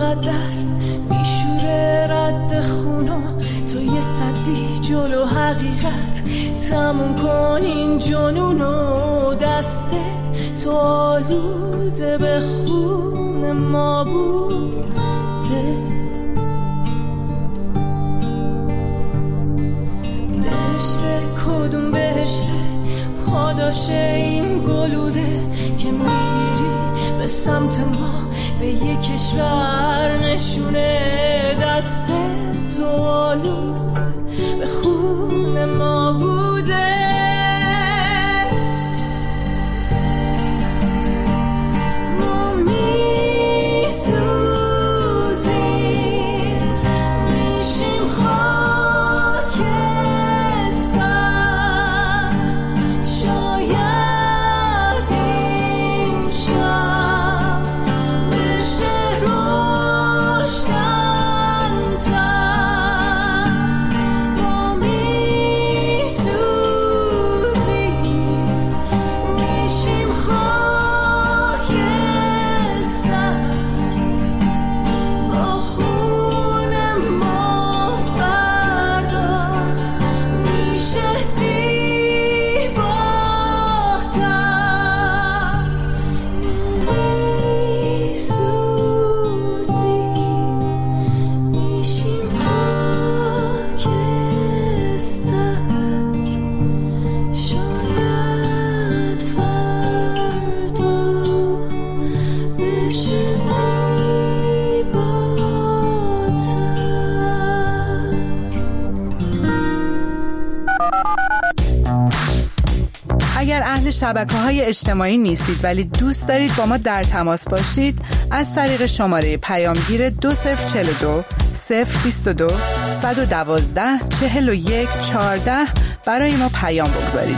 مقدس میشوره رد خونو، تو یه صدی جلو حقیقت تموم کن این جنونو. دست تو آلوده به خون ما بوده، بهشته کدوم بهشته پاداش این گلوله که میری به سمت ما به یک کشور نشونه. دست تو آلوده به خون ما بوده، ما میسوزیم میشیم خاکستر. شاید این شب بشه روشن‌تر، ما میسوزیم میشیم خاکستر. با خون ما فردا میشه زیباتر، میسوزیم میشیم خاکستر. شاید فردا بشه زیباتر. اگر اهل شبکه‌های اجتماعی نیستید ولی دوست دارید با ما در تماس باشید، از طریق شماره پیامگیر 2042 022 112 41 14 برای ما پیام بگذارید.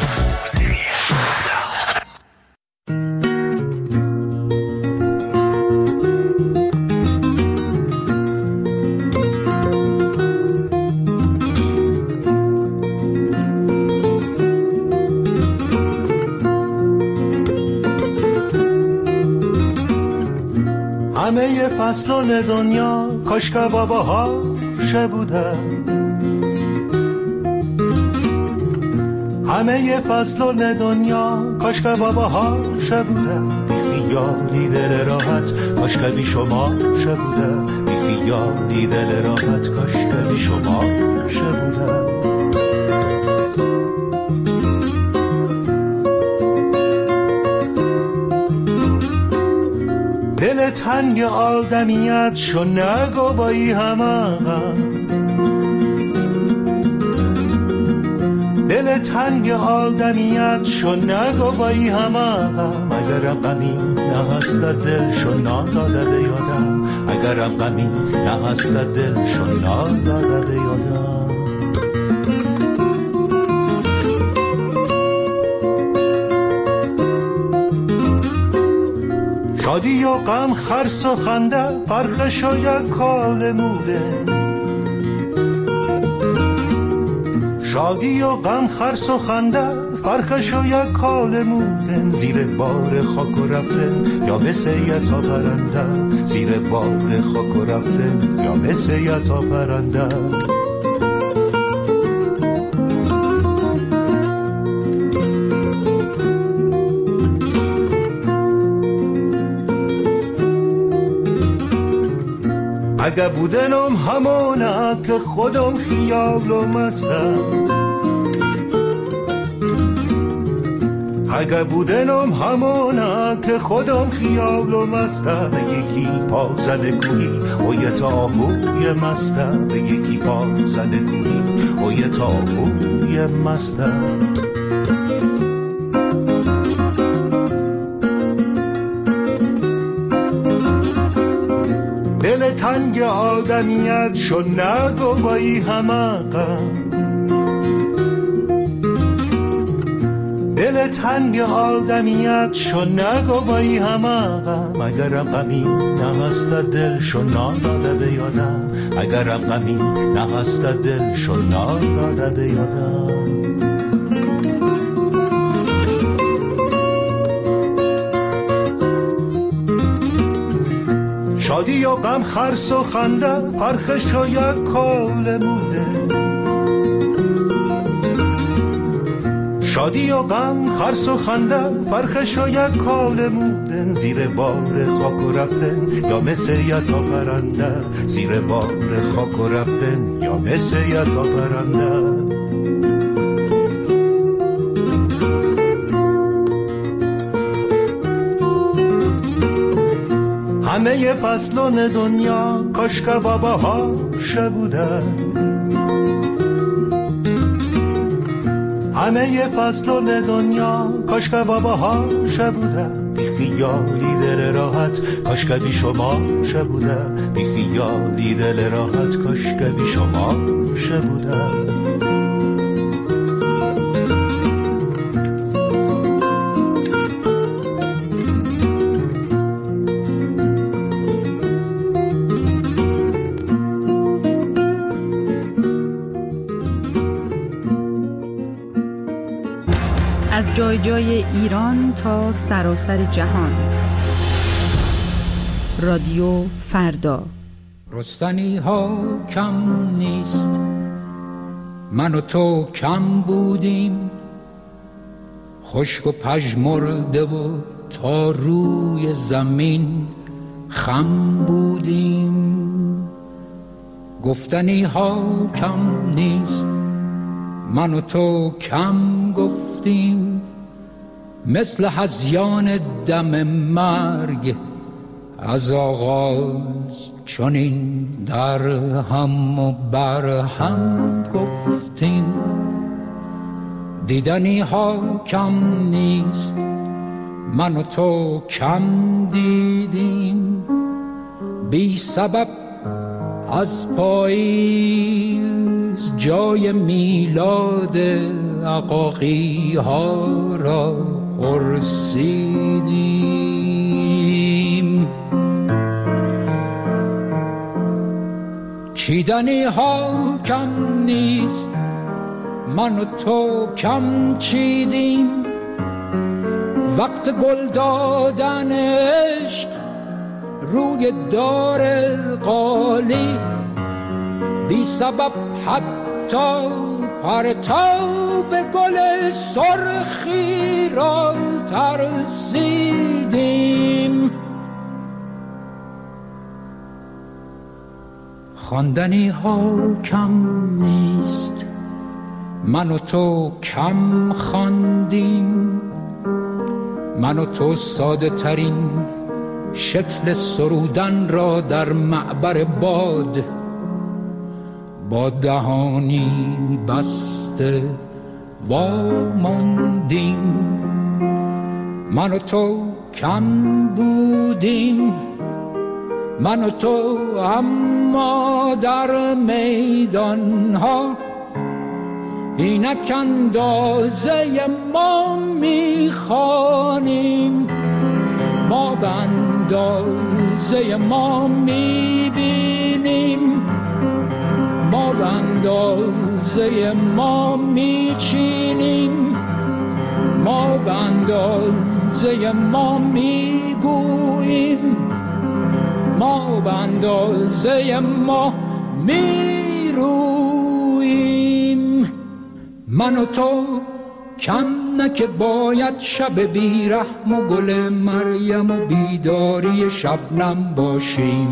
همه فصلان دنیا کاش که باباها بودن، همه فصلان دنیا کاش که باباها بودن. بی خیالی دل راحت کاش که بی شما بودن، بی خیالی دل راحت کاش که بی شما بودن. دل تنگ آدمیت شو نگو بایی همه، دل تنگ آدمیت شو نگو بایی همه. اگرم غمی نه هست دل شو ناداده بیادم، اگرم غمی نه هست دل شو ناداده بیادم. شادی و غم خرس و خنده فرقش و یک کال موده، شادی و غم خرس و خنده فرقش و یک کال موده. زیر بار خاک و رفتن یا مثل یتا پرنده، زیر بار خاک و رفتن یا مثل یتا پرنده. اگه بودنم همونه که خودم خیال و مستم، اگه بودنم همونه که خودم خیال و مستم. یکی پا زده کوهی و یه تابوی مستم، یکی پا زده کوهی و یه تابوی مستم. دل تنگ آدمیت شو نگو بایی همه غم، دل تنگ آدمیت شو نگو بایی همه غم. اگرم غمی نه هست دل شو ناداده بیادم، اگرم غمی نه هست دل شو ناداده بیادم. شادی و غم خرس و خنده فرخش و یک کال موده. شادی و غم خرس و خنده فرخش و یک کال مودن، زیر بار خاک و رفتن یا مثل یتا پرنده، زیر بار خاک و رفتن یا مثل یتا پرنده. همه فصلان دنیا کاش که باباها شبودن، همه فصلان دنیا کاش که باباها شبودن. بی خیالی دل راحت کاش که بی شما شبودن، بی خیالی دل راحت کاش که بی شما شبودن. از جای جای ایران تا سراسر جهان. رادیو فردا. رستنی ها کم نیست، من و تو کم بودیم، خشک و پژمرده و تا روی زمین خم بودیم. گفتنی ها کم نیست، من و تو کم گفتیم، مثل هذیان دم مرگ از آغاز چنین در هم و بر هم گفتیم. دیدنی ها کم نیست، من و تو کم دیدیم، بی سبب از پاییز جای میلاد عقاقی ها را پرسیدیم. چیدنی ها کم نیست، من و تو کم چیدیم، وقت گل دادن عشق روی دار قالی، بی سبب حتی پرتاب گل سرخی را ترسیدیم. خواندنی ها کم نیست، من و تو کم خواندیم، من و تو ساده ترین شکل سرودن را در معبر باد با دهانی بسته واماندیم. من و تو کم بودیم، من و تو اما در میدان ها اینک اندازه ما میخوانیم، ما به اندازه ما میبینیم، ما به اندازه ما میچینیم، ما به اندازه ما میگوییم، ما به اندازه ما میرویم. من و تو کم نه که باید شب بیرحم و گل مریم و بیداری شبنم باشیم.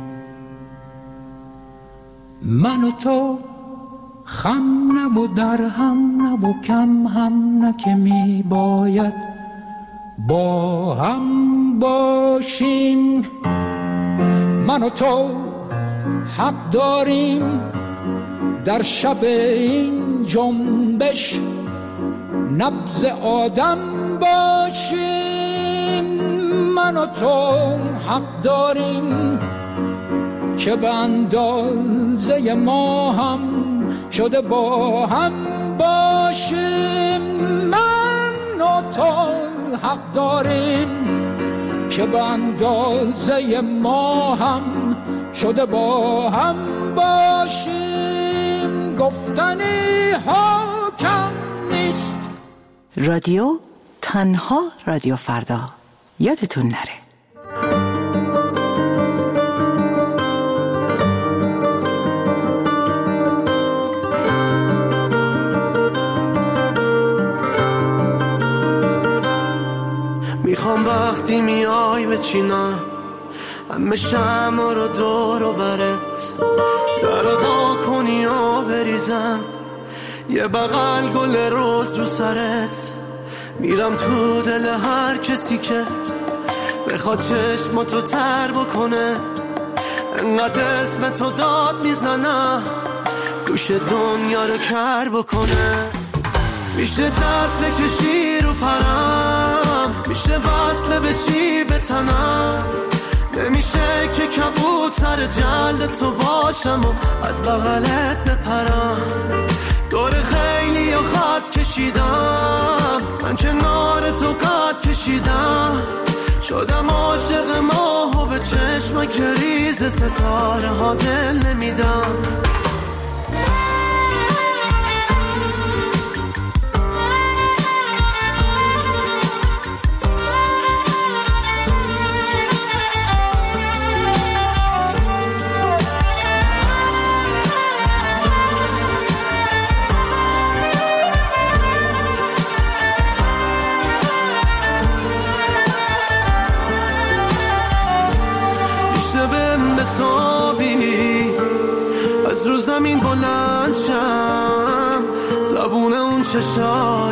من و تو خم نه و در هم نه و کم هم نه که می باید با هم باشیم. من و تو حق داریم در شب این جنبش نبض آدم باشیم. من و تو حق داریم که به اندازه ما هم شده با هم باشیم. من و تو حق داریم که به اندازه ما هم شده با هم باشیم. گفتنی ها کم نیست. رادیو تنها، رادیو فردا. یادتون نره. بچینم، همه شمع رو دور و برت در وا کنی و بریزم، یه بغل گل روز رو سرت، میرم تو دل هر کسی که بخواد چشماتو تر بکنه، انقدر اسم تو داد میزنم گوش دنیا رو کر بکنه. میشه دست بکشی رو پرم، میشه وصله بشی به تنم، نمیشه که کبوتر جلد تو باشم و از بغلت بپرم. دور خیلی و خط کشیدم، من کنار تو قد کشیدم، شدم عاشق ماه و به چشم کریز ستاره ها دل نمیدم. از رو زمین بلند شم، زبون اون چشای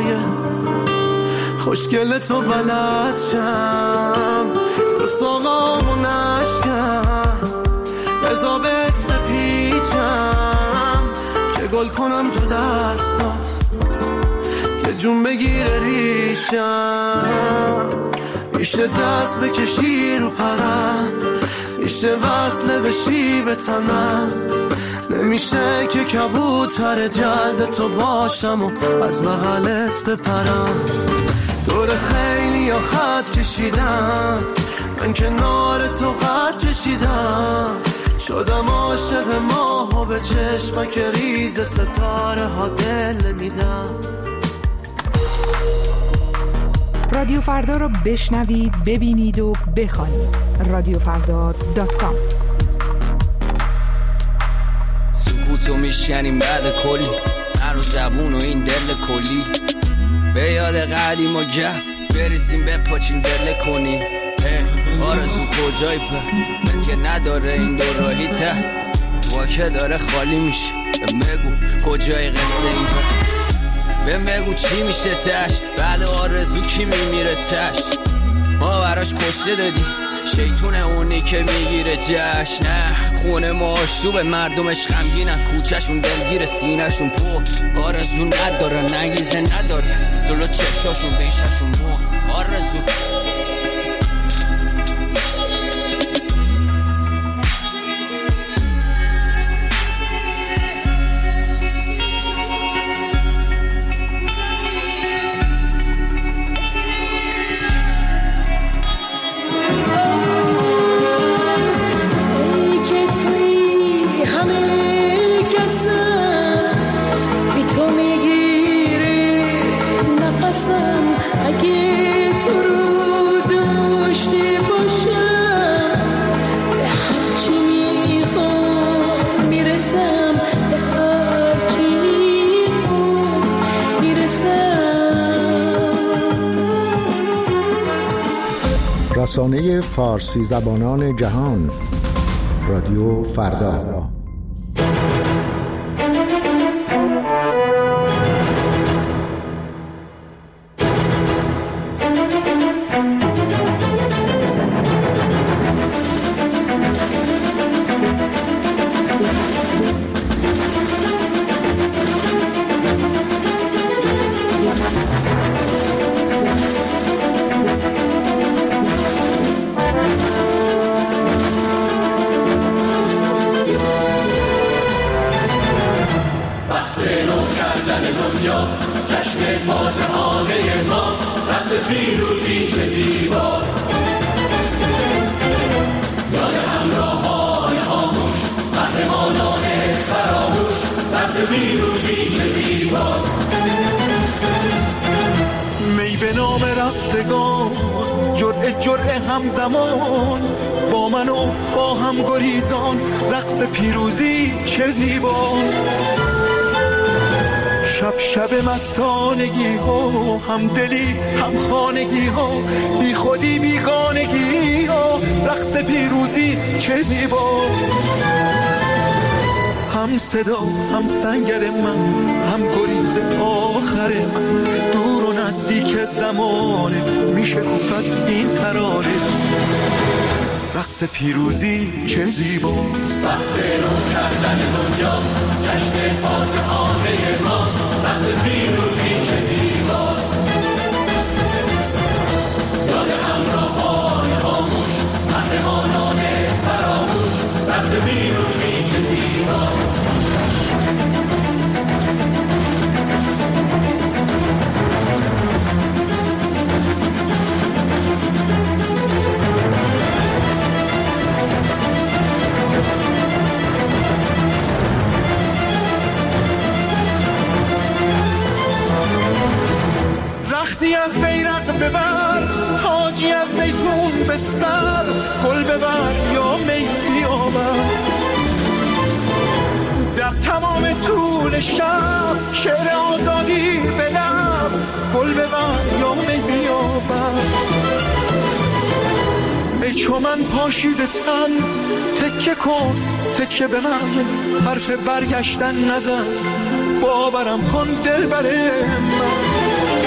خوشگل تو بلد شم، دو ساقامو نشکم، بزابت بپیچم که گل کنم تو دستات، که جون بگیره ریشم. میشه دست بکشی رو پرم، میشه وصله بشی به تنم، نمیشه که کبوتر جلد تو باشم و از بغلت بپرم. دور خیلی یا خط کشیدم، من کنار تو قد کشیدم، شدم عاشق ماه و به چشمک ریز ستاره ها دل میدم. رادیو فردا رو بشنوید، ببینید و بخوانید. رادیوفردا.com. سکوتو میشکنیم بعد کلی، من و زبون و این دل کلی، به یاد قدیم و گف بریزیم بپاچیم دل کنی. آرزو کجای په مثل نداره این دو راهی ته، واکه داره خالی میشه، بگو کجای قصه این په، بگو چی میشه تش، بعد آرزو کی میمیره تش. ما براش کشته دادی شیطونه اونی که میگیره جشن، نه خونه ما آشوبه مردمش غمگینن، کوچهشون دلگیر سینهشون پو، آرزو نداره نگیزه نداره جلو چشاشون بیششون مو. آرزو رسانه فارسی زبانان جهان، رادیو فردا. می به نام رفتگان جرعه همزمان، با من و با هم گریزان رقص پیروزی چه زیباست. شب شب مستانگی ها، هم دلی هم خانگی ها، بی خودی بیگانگی ها، رقص پیروزی چه زیباست. هم صدا هم سنگر من، هم گریز آخر من، دور و نزدیک زمانه میشه گفت این ترانه. رقص پیروزی چه زیباست. وقت رو کردن دنیا، جشن فاتحانه ما، رقص پیروزی چه زیباست. یاد همراهان خاموش، قهرمانان فراموش، رقص پیروزی چه زیباست. رختی از بیرق ببر، تاجی از زیتون به سر، گل ببر یا می بیاور. در تمام طول شب شعر آزادی به لب، گل ببر یا می بیاور. ای چو من پاشیده تن، تکه کن تکه به من، حرف برگشتن نزن، باورم کن دلبر من.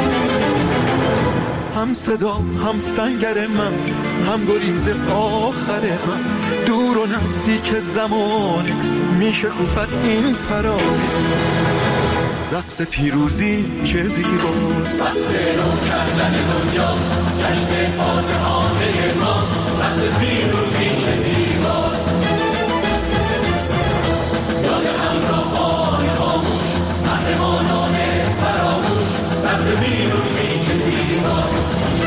هم صدا هم سنگر من، هم گریز آخر من، دور و نزدیک زمانه میشه گفت این پرانه. رقص پیروزی چه زیباست. وقت رو کردن دنیا، جشن فاتحانه ما، رقص پیروزی چه زیباست. یاد همراهان خاموش، قهرمانان فراموش، رقص پیروزی چه زیباست.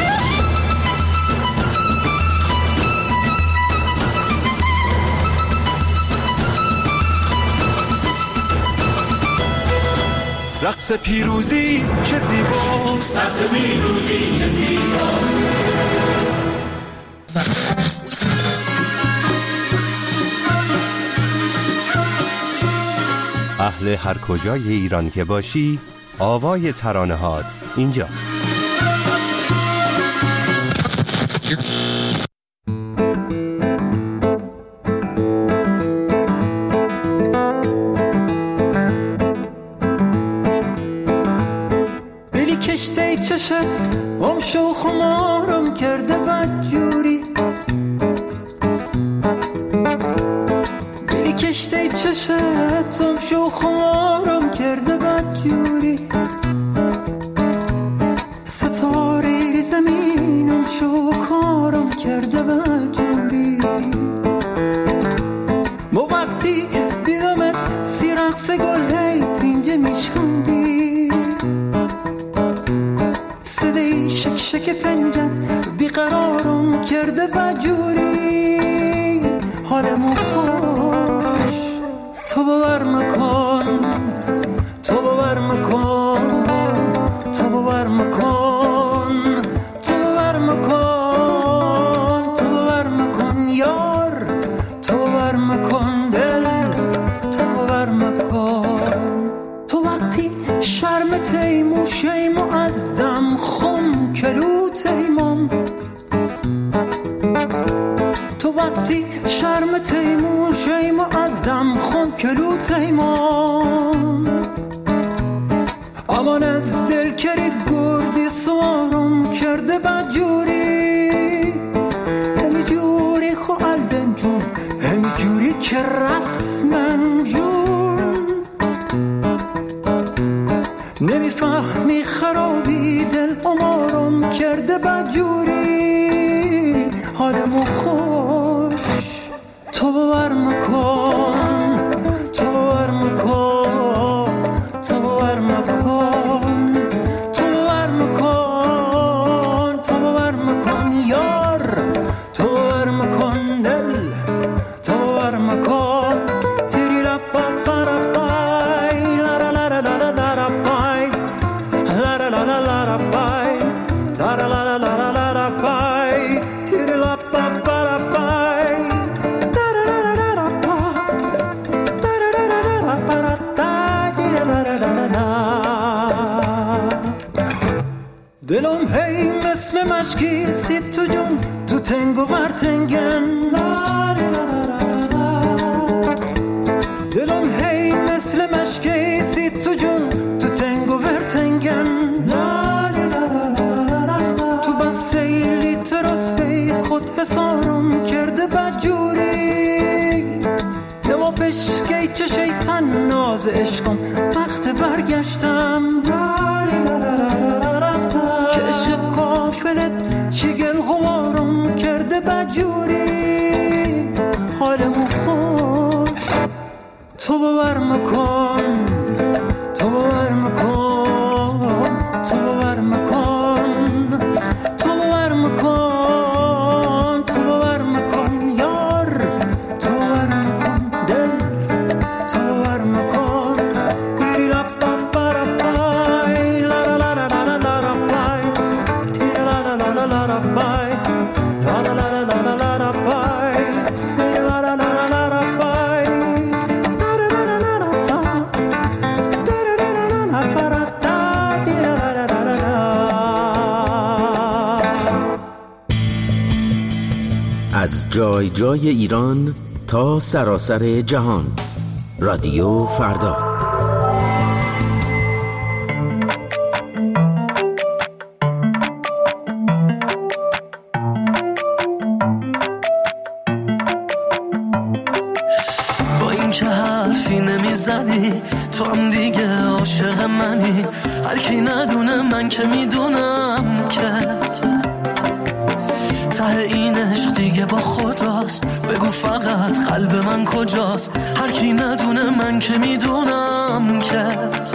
رقص پیروزی چه زیباست. رقص پیروزی چه زیباست. اهل هر کجای ایران که باشی، آوای ترانه هات اینجاست. بلی کشته چشت ام شو خمارم کرده بدجوری. بلی کشته چشت ام شو خمارم کرده بدجوری. ستاره ری زمینم شو کارم کرده بدجوری. با وقتی دیدمت سی رقص گل هی پینجه میشکندی. صدای شک شک پنجت بیقرارم کرده بدجوری. حالمو خوش تو باور مکن، تو باور مکن، تو باور مکن، تو باور مکن، تو باور مکن یار، تو باور مکن دل، تو باور مکن. تو وقتی شرم تیمو شیمو از دم خم کلو تیمم. تو وقتی شرم تیمو شیمو از دم خم کلو تیمم. امان از دل کری گردی سوارم کرده بدجوری. همی جوری خو الدن جون، همی جوری که رسمن جون. نمیفهمی خرابی دل امارم کرده بدجوری. حالمو خوش تو باور مکن، تو باور مکن، تو باور مکن، تو باور مکن، تو باور مکن یار، تو باور مکن دل، تو باور مکن. تیری لا پا پا را پای لا لا لا لا لا لا پای لا لا لا لا لا پای تا لا لا لا لا لا پای تیری لا پا پا مشکی سی تو جون تو تنگ و ورتنگن دلم هی مثل مشکی سی تو جون تو تنگ و ورتنگن تو بس سیلی ترسفی خود حسارم کرده بدجوری نوا پشکی چه شیطان ناز عشقم وقت برگشتم که عشق قافلت چیگل غوارم کرده بدجوری حالمو خوش تو باور مکن تو باور مکن تو باور مکن تو باور مکن تو باور مکن یار تو باور مکن دل تو باور مکن گیری لا پا پا را پای لا لا لا لا لا لا را پای تیرا لا لا لا لا را پای لا لا لا لا لا لا را پای لا لا لا لا لا را پای از جای جای ایران تا سراسر جهان. رادیو فردا. با این که حرفی نمیزنی تو هم دیگه عاشق منی، هر کی ندونه من که میدونم که ته این عشق دیگه با خداست. بگو فقط قلب من کجاست، هر کی ندونه من که میدونم که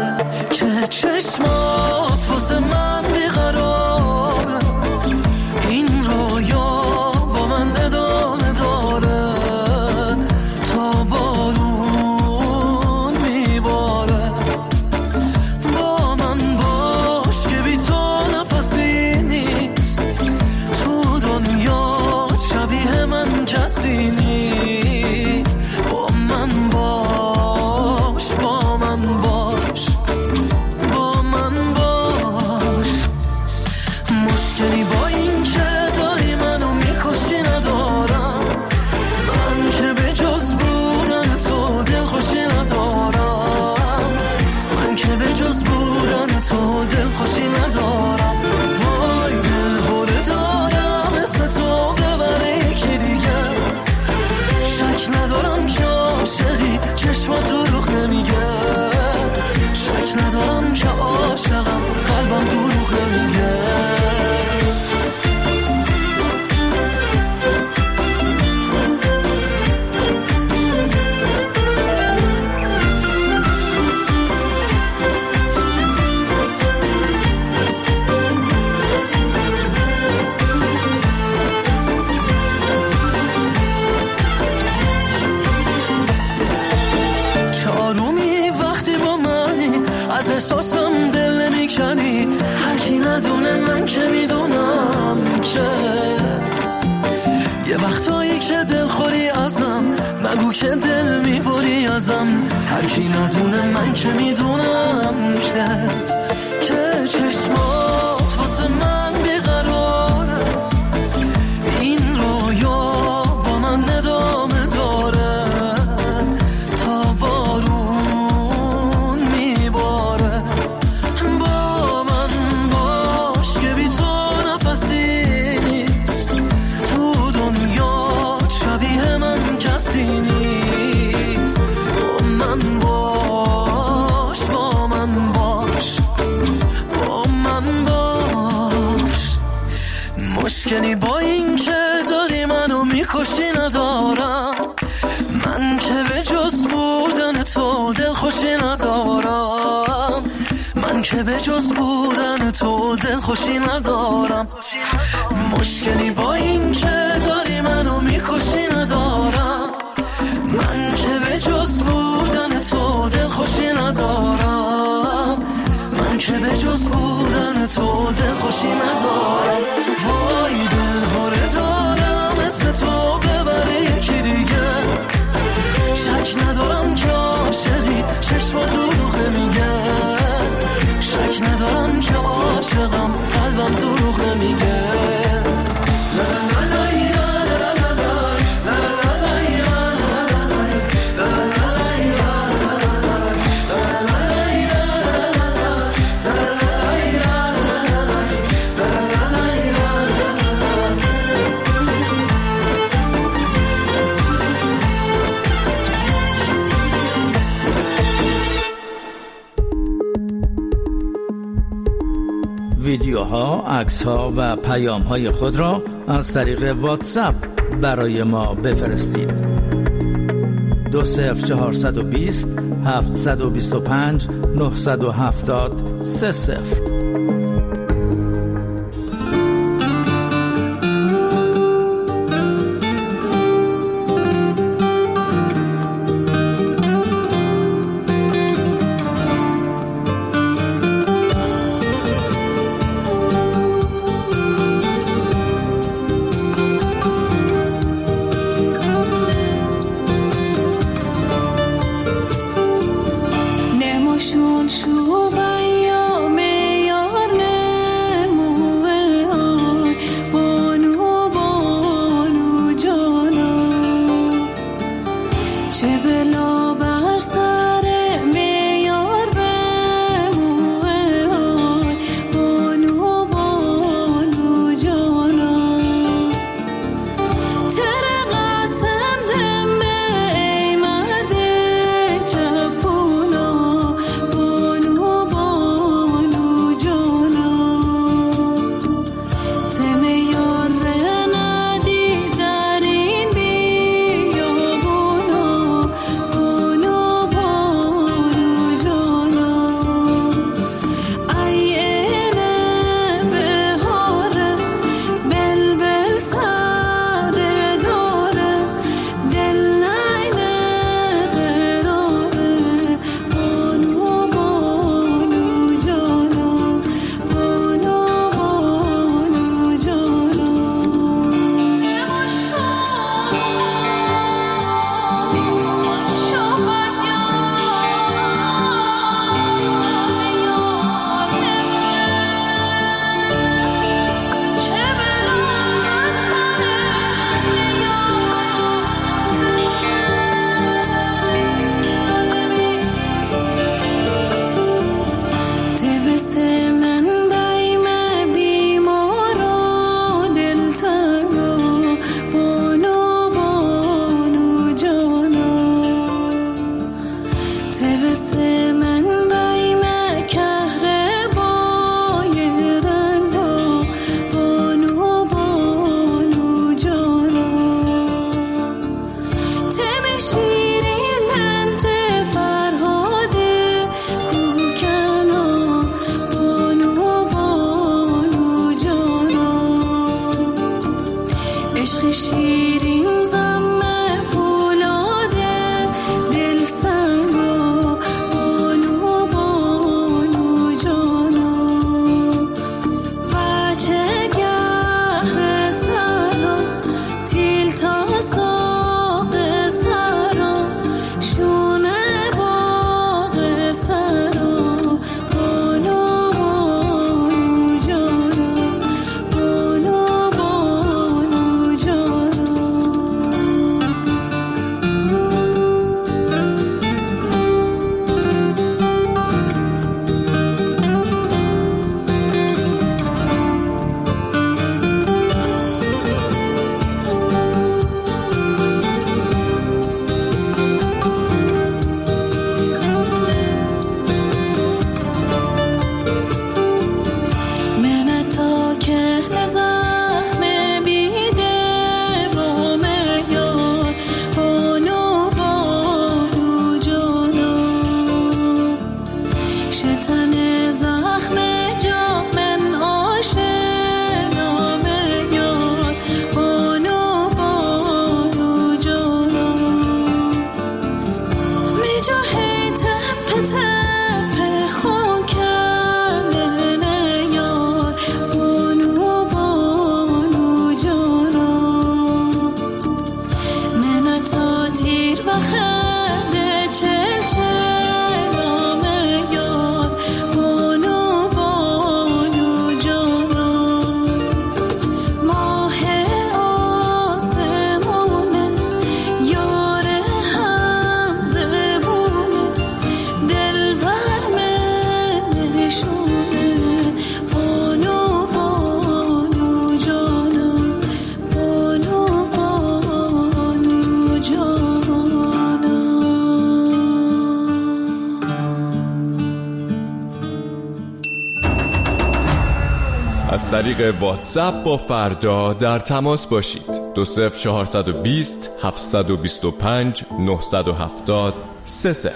چشمات واسه من بیقراره، این رویا با من ادامه داره تا بارون میباره. با من باش که بی تو نفسی نیست، تو دنیا شبیه من کسی نیست. با من باش با من باش با من باش. مشکلی با این که داری منو میکشی ندارم، من که به جز بودن تو دلخوشی ندارم، من که به جز بودن تو دلخوشی ندارم. وای دل بره دارم اسم تو ببره یکی دیگه، شک ندارم که عاشقی چشمات دروغ نمیگه، شک ندارم که عاشقم قلبم دروغ نمیگه. چارومی وقتی با منی، از احساسم دل نمیکنی، هر کی ندونه من که میدونم که یه وقتایی که دل خوری ازم، مگو که دل میبری ازم، هر کی ندونه من که میدونم که چشمات واسه من بیقراره، این رویا با من ادامه داره تا بارون میباره. با من باش که بی تو نفسی نیست، تو دنیا شبیه من کسی نیست. با من باش با من باش با من باش. مشکلی با این که داری منو میکشی ندارم، من که به جز بودن تو دلخوشی ندارم، من که به جز بودن تو دلخوشی ندارم. مشکلی با این که داری منو میکشی ندارم، من که به جز بودن تو دلخوشی ندارم، من که به جز بودن تو دلخوشی ندارم. وای دل بره دارم اسم تو ببره یکی دیگه، شک ندارم که عاشقی چشما دروغ میگه، شک ندارم که عاشقم قلبم دروغ میگه. ویدیوها، عکس‌ها و پیام‌های خود را از طریق واتساپ برای ما بفرستید. 20420 725 970 30. شو بیام یا از طریق واتساپ با فردا در تماس باشید. 20420 725 970 30.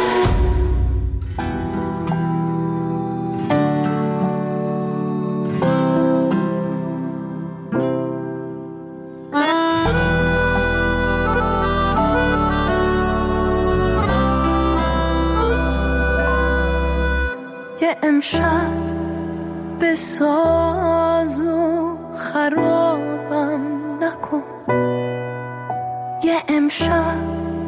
امشب به ساز و خرابم نکن، یه امشب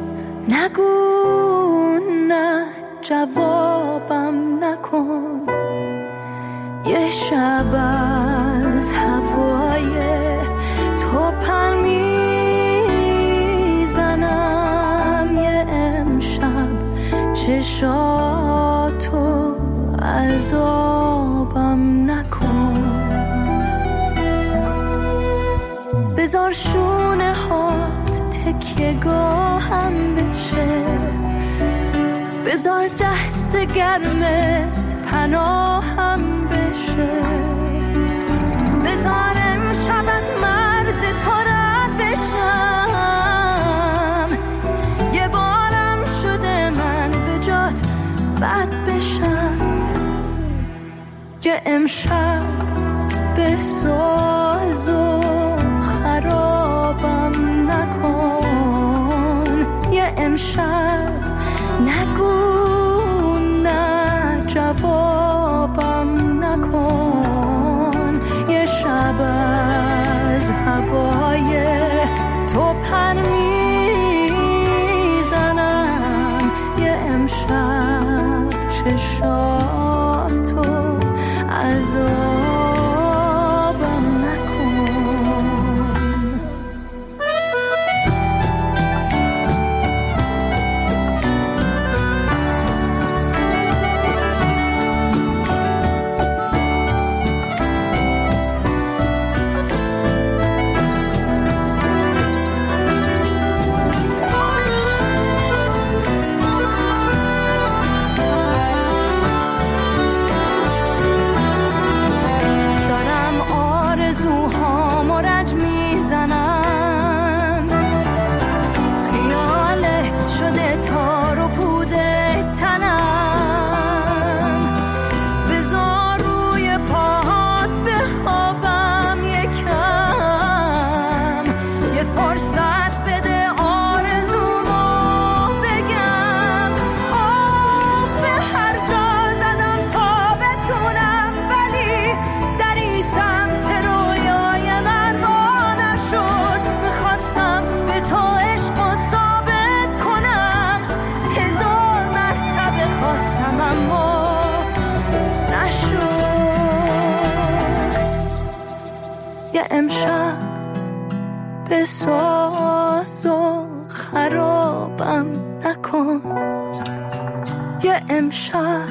نگو نه جوابم نکن، یه شب از هوای تو پر میزنم، یه امشب چشاتو عذابم نکن، بذار شونه هات تکیه گاهم بشه، بذار دست گرمت پناهم بشه، بذار امشب از مرز تو رد بشم، یه بارم شده من به جات بد بشم، که امشب به ساز و خرابم نکن، یه امشب نگو نه جوابم نکن، یه شب از هوای تو پر میزنم، یه امشب چشاتو عذابم نکن. امشب به ساز و خرابم نکن، یه امشب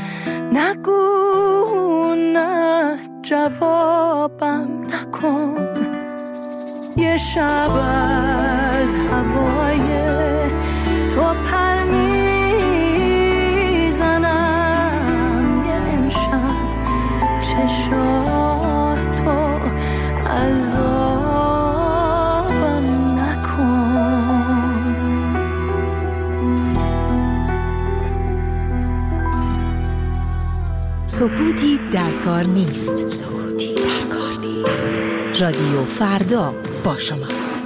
نگو نه جوابم نکن، یه شب از هوای تو پر میزنم، یه امشب چشاتو عذابم نکن. سکوتی در کار نیست، سکوتی در کار نیست. رادیو فردا با شماست.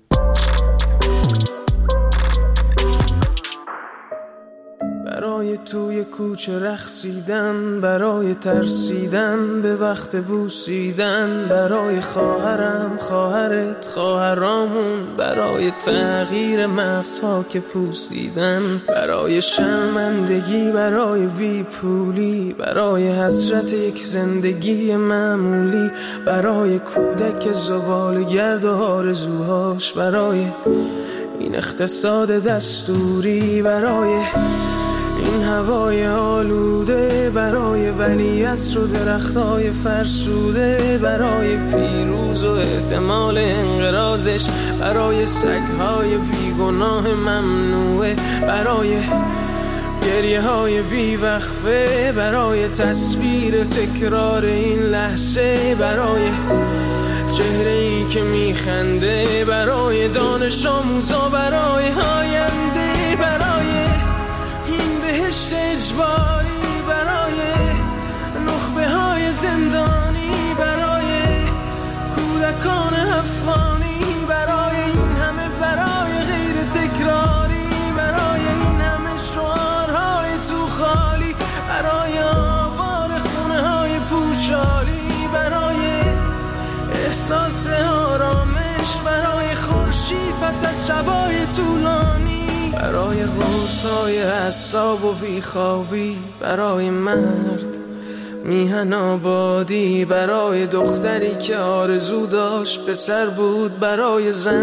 برای توی کوچه رقصیدن، برای ترسیدن به وقت بوسیدن، برای خواهرم، خواهرت، خواهرامون، برای تغییر مغزها که پوسیدن، برای شرمندگی، برای بیپولی، برای حسرت یک زندگی معمولی، برای کودک زباله‌گرد و آرزوهاش، برای این اقتصاد دستوری، برای این هوای آلوده، برای ولیعصر و درختای فرسوده، برای پیروز و احتمال انقراضش، برای سگهای بیگناه ممنوعه، برای گریه های بیوقفه برای تصویر تکرار این لحظه، برای چهره ای که میخنده، برای دانش آموزا، برای آینده، برای این بهشت اجباری، برای نخبه های زندانی، برای کودکان افغانی، برای این همه، برای غیر تکراری، برای این همه شعارهای تو خالی، برای آوار خونه های پوشالی، برای احساس آرامش، برای خورشید پس از شبای طولانی، برای غوصای اعصاب و بیخوابی، برای مرد میهن آبادی، برای دختری که آرزو داشت پسر بود، برای زن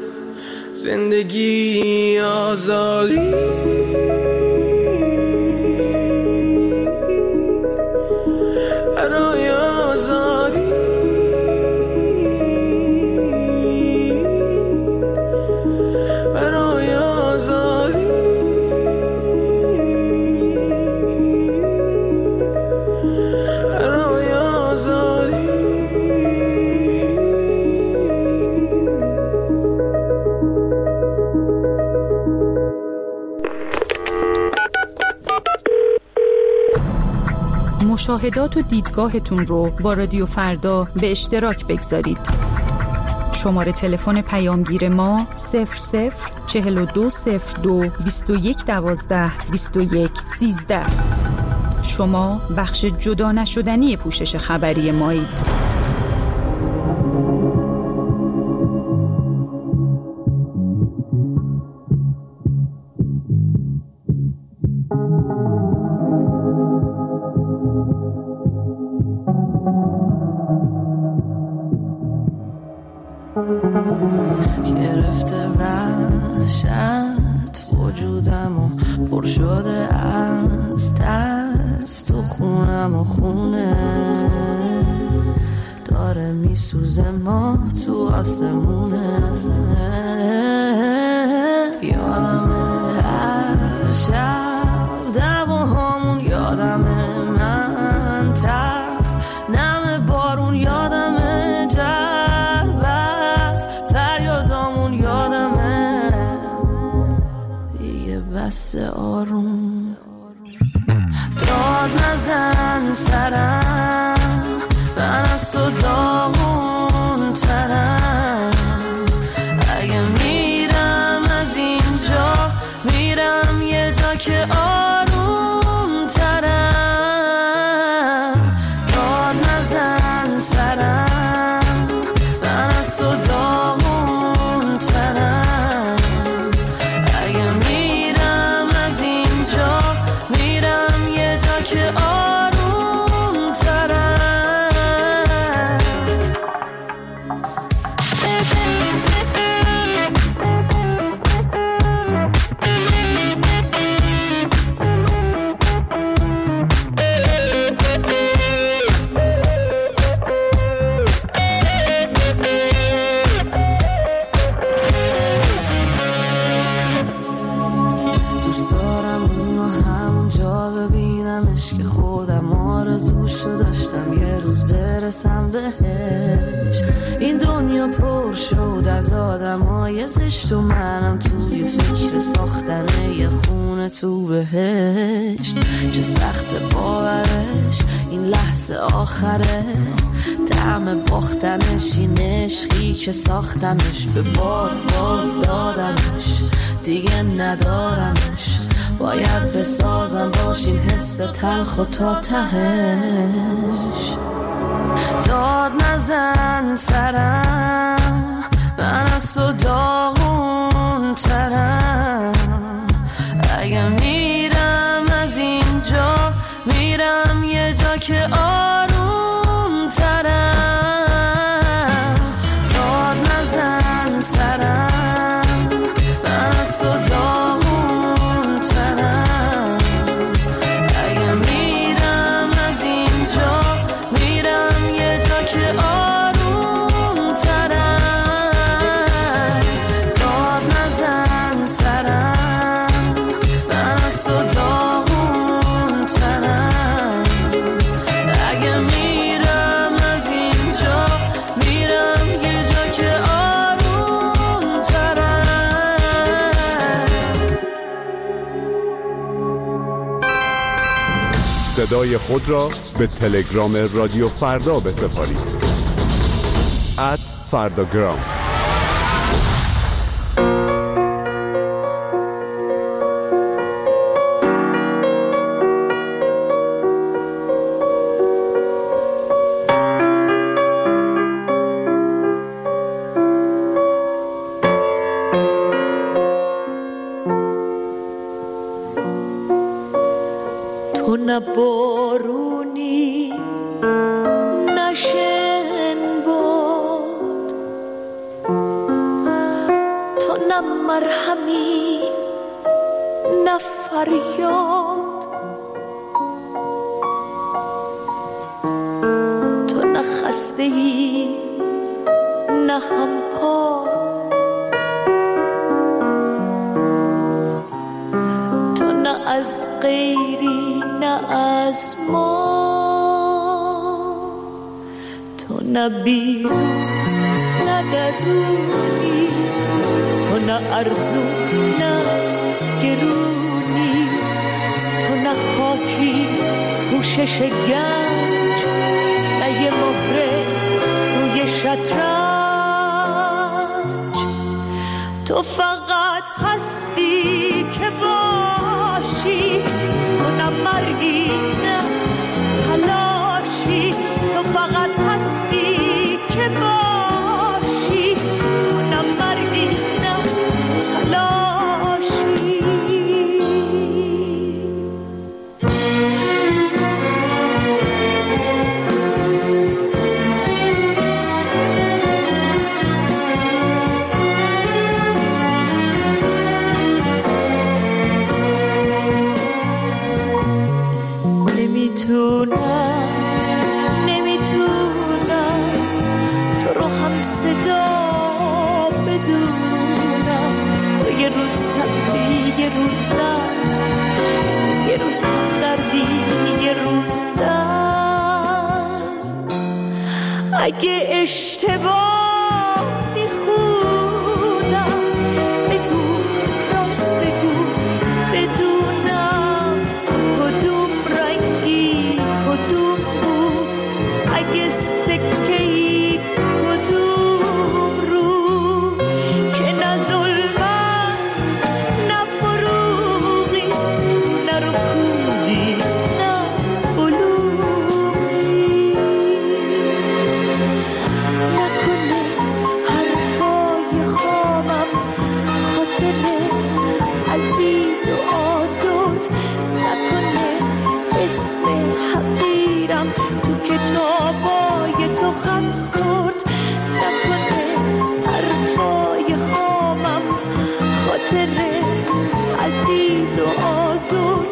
زندگی آزادی، برای آزادی، برای آزادی، برای آزادی. مشاهدات و دیدگاهتون رو با رادیو فردا به اشتراک بگذارید. شماره تلفن پیامگیر ما 00420221122113. شما بخش جدا نشدنی پوشش خبری مایید. گرفته وحشت وجودم و پر شده از ترس، تو خونم و خونه داره میسوزه، ما تو آسمونه. یادمه هر شب دعواهامون، یادمه من تف نم بارون، یادمه جربست فریادامون، یادمه دیگه بس آروم داد نزن سرم، من از تو داغون ترم، اگه میرم از اینجا میرم یه جا که آروم ترم، داد نزن سرم، من از تو داغون ترم، اگه میرم از اینجا میرم یه جا که آروم ترم. دوست دارم اونو همونجا ببینمش که خودم آرزوشو داشتم یه روز برسم بهش. این دنیا پر شد از آدمای زشت و منم توی فکر ساختن یه خونه تو بهشت. چه سخت باورش این لحظه آخره، طعم باختنش این عشقی که ساختنش، به بار باز دادنش دیگه ندارمش، باید بسازم باش این حس تلخ و تا تهش. داد نزن سرم، من از تو داغون ترم، اگه میرم از اینجا میرم یه جا که آروم ترم، داد نزن سرم، من از تو داغون ترم، اگه میرم از اینجا میرم یه جا که آروم ترم، داد نزن سرم، من از تو داغون صدای خود را به تلگرام رادیو فردا بسپارید. @فرداگرام. تو نه بارونی نه شن باد، تو نه مرهمی نه فریاد، تو نه خسته‌ای نه همپا، تو نه از غیری نه از ما، تو نه بیرون نه درونی، تو نه ارزون نه گرونی، تو نه خاکی پوشش گنج نه یه مهره روی شطرنج، تو فقط هستی که باشی، تو نه مرگی نه تلاشی، تو فقط هستی که باشی، تو نه مرگی نه تلاشی. نمیتونم تو رو هم صدا بدونم، تو یه روز سبزی یه روز زرد، یه روز هم دردی یه روز درد، اگه اشتباه میخونم بگو راست بگو بدونم تو کدوم رنگی کدوم بود، اگه سکه‌ای کدوم رو، که نه ظلمت نه فروغی نه رکودی نه بلوغی، نکنه حرفای خامم خاطر عزیز و آزاد، نکنه اسم حقیرم تو کتابای تو خط خورد، نکنه حرفای خامم خاطر عزیز و آزاد